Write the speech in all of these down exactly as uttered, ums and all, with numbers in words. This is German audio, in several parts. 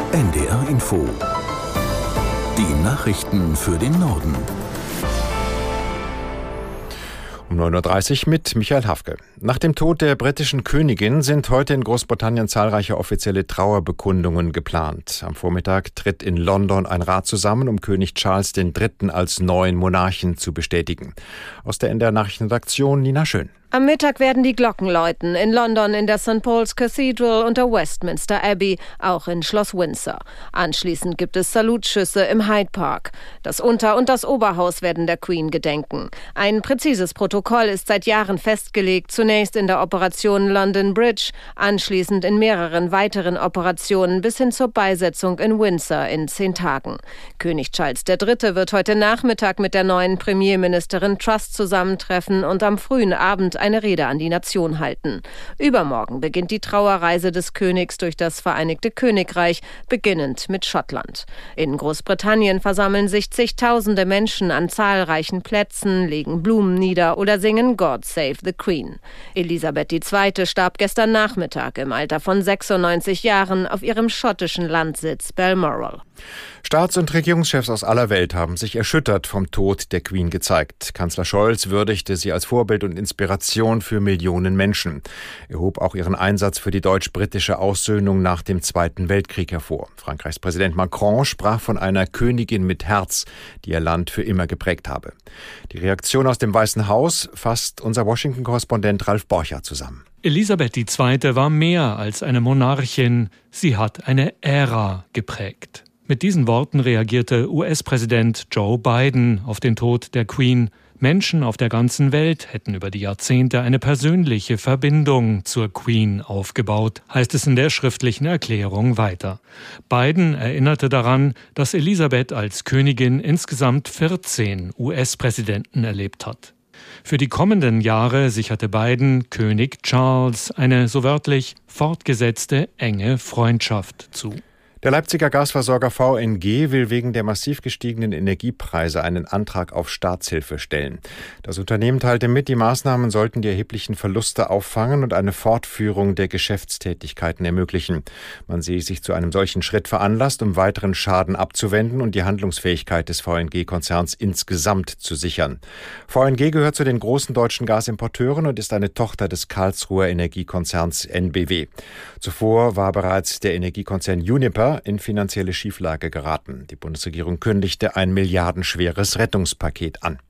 N D R Info. Die Nachrichten für den Norden. Um neun Uhr dreißig mit Michael Hafke. Nach dem Tod der britischen Königin sind heute in Großbritannien zahlreiche offizielle Trauerbekundungen geplant. Am Vormittag tritt in London ein Rat zusammen, um König Charles der Dritte als neuen Monarchen zu bestätigen. Aus der N D R Nachrichtenredaktion Nina Schön. Am Mittag werden die Glocken läuten, in London in der Sankt Paul's Cathedral und der Westminster Abbey, auch in Schloss Windsor. Anschließend gibt es Salutschüsse im Hyde Park. Das Unter- und das Oberhaus werden der Queen gedenken. Ein präzises Protokoll ist seit Jahren festgelegt, zunächst in der Operation London Bridge, anschließend in mehreren weiteren Operationen bis hin zur Beisetzung in Windsor in zehn Tagen. König Charles der Dritte wird heute Nachmittag mit der neuen Premierministerin Truss zusammentreffen und am frühen Abend eine Rede an die Nation halten. Übermorgen beginnt die Trauerreise des Königs durch das Vereinigte Königreich, beginnend mit Schottland. In Großbritannien versammeln sich zigtausende Menschen an zahlreichen Plätzen, legen Blumen nieder oder singen God Save the Queen. Elisabeth die Zweite starb gestern Nachmittag im Alter von sechsundneunzig Jahren auf ihrem schottischen Landsitz Balmoral. Staats- und Regierungschefs aus aller Welt haben sich erschüttert vom Tod der Queen gezeigt. Kanzler Scholz würdigte sie als Vorbild und Inspiration für Millionen Menschen. Er hob auch ihren Einsatz für die deutsch-britische Aussöhnung nach dem Zweiten Weltkrieg hervor. Frankreichs Präsident Macron sprach von einer Königin mit Herz, die ihr Land für immer geprägt habe. Die Reaktion aus dem Weißen Haus fasst unser Washington-Korrespondent Ralf Borcher zusammen. Elisabeth die Zweite war mehr als eine Monarchin. Sie hat eine Ära geprägt. Mit diesen Worten reagierte U S-Präsident Joe Biden auf den Tod der Queen. Menschen auf der ganzen Welt hätten über die Jahrzehnte eine persönliche Verbindung zur Queen aufgebaut, heißt es in der schriftlichen Erklärung weiter. Biden erinnerte daran, dass Elisabeth als Königin insgesamt vierzehn U S-Präsidenten erlebt hat. Für die kommenden Jahre sicherte Biden König Charles eine so wörtlich fortgesetzte enge Freundschaft zu. Der Leipziger Gasversorger V N G will wegen der massiv gestiegenen Energiepreise einen Antrag auf Staatshilfe stellen. Das Unternehmen teilte mit, die Maßnahmen sollten die erheblichen Verluste auffangen und eine Fortführung der Geschäftstätigkeiten ermöglichen. Man sehe sich zu einem solchen Schritt veranlasst, um weiteren Schaden abzuwenden und die Handlungsfähigkeit des V N G-Konzerns insgesamt zu sichern. V N G gehört zu den großen deutschen Gasimporteuren und ist eine Tochter des Karlsruher Energiekonzerns N B W. Zuvor war bereits der Energiekonzern Uniper in finanzielle Schieflage geraten. Die Bundesregierung kündigte ein milliardenschweres Rettungspaket an.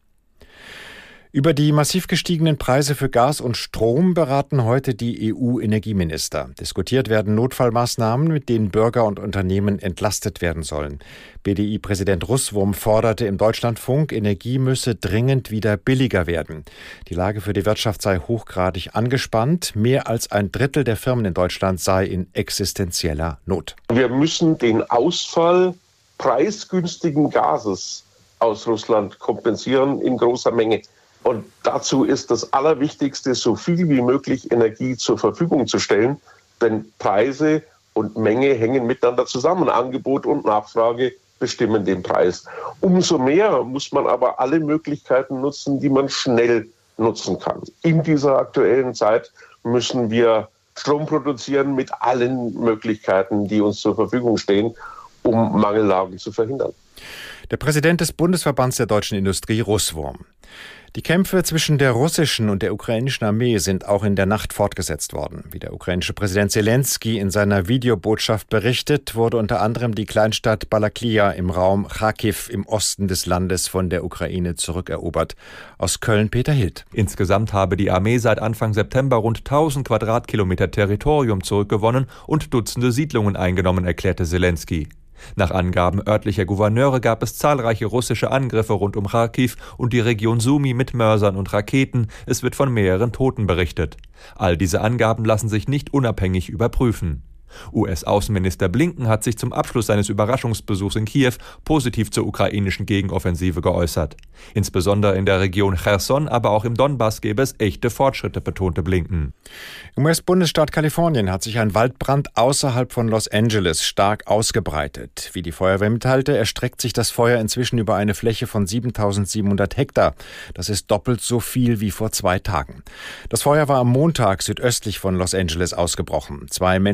Über die massiv gestiegenen Preise für Gas und Strom beraten heute die E U-Energieminister. Diskutiert werden Notfallmaßnahmen, mit denen Bürger und Unternehmen entlastet werden sollen. B D I-Präsident Russwurm forderte im Deutschlandfunk, Energie müsse dringend wieder billiger werden. Die Lage für die Wirtschaft sei hochgradig angespannt. Mehr als ein Drittel der Firmen in Deutschland sei in existenzieller Not. Wir müssen den Ausfall preisgünstigen Gases aus Russland kompensieren in großer Menge. Und dazu ist das Allerwichtigste, so viel wie möglich Energie zur Verfügung zu stellen, denn Preise und Menge hängen miteinander zusammen. Angebot und Nachfrage bestimmen den Preis. Umso mehr muss man aber alle Möglichkeiten nutzen, die man schnell nutzen kann. In dieser aktuellen Zeit müssen wir Strom produzieren mit allen Möglichkeiten, die uns zur Verfügung stehen, um Mangellagen zu verhindern. Der Präsident des Bundesverbands der deutschen Industrie, Russwurm. Die Kämpfe zwischen der russischen und der ukrainischen Armee sind auch in der Nacht fortgesetzt worden. Wie der ukrainische Präsident Zelensky in seiner Videobotschaft berichtet, wurde unter anderem die Kleinstadt Balaklia im Raum Charkiw im Osten des Landes von der Ukraine zurückerobert. Aus Köln Peter Hild. Insgesamt habe die Armee seit Anfang September rund tausend Quadratkilometer Territorium zurückgewonnen und Dutzende Siedlungen eingenommen, erklärte Zelensky. Nach Angaben örtlicher Gouverneure gab es zahlreiche russische Angriffe rund um Charkiw und die Region Sumy mit Mörsern und Raketen. Es wird von mehreren Toten berichtet. All diese Angaben lassen sich nicht unabhängig überprüfen. U S-Außenminister Blinken hat sich zum Abschluss seines Überraschungsbesuchs in Kiew positiv zur ukrainischen Gegenoffensive geäußert. Insbesondere in der Region Cherson, aber auch im Donbass gäbe es echte Fortschritte, betonte Blinken. Im U S-Bundesstaat Kalifornien hat sich ein Waldbrand außerhalb von Los Angeles stark ausgebreitet. Wie die Feuerwehr mitteilte, erstreckt sich das Feuer inzwischen über eine Fläche von siebentausendsiebenhundert Hektar. Das ist doppelt so viel wie vor zwei Tagen. Das Feuer war am Montag südöstlich von Los Angeles ausgebrochen. Zwei Menschen kamen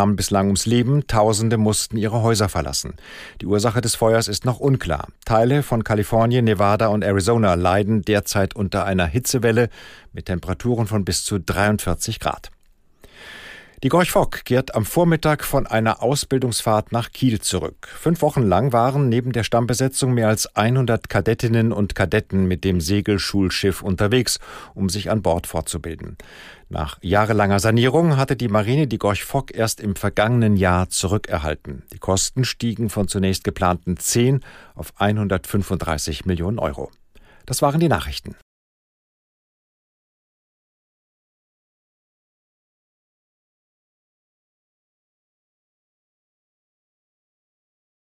kamen bislang ums Leben, Tausende mussten ihre Häuser verlassen. Die Ursache des Feuers ist noch unklar. Teile von Kalifornien, Nevada und Arizona leiden derzeit unter einer Hitzewelle mit Temperaturen von bis zu dreiundvierzig Grad. Die Gorch Fock kehrt am Vormittag von einer Ausbildungsfahrt nach Kiel zurück. Fünf Wochen lang waren neben der Stammbesetzung mehr als hundert Kadettinnen und Kadetten mit dem Segelschulschiff unterwegs, um sich an Bord fortzubilden. Nach jahrelanger Sanierung hatte die Marine die Gorch Fock erst im vergangenen Jahr zurückerhalten. Die Kosten stiegen von zunächst geplanten zehn auf hundertfünfunddreißig Millionen Euro. Das waren die Nachrichten.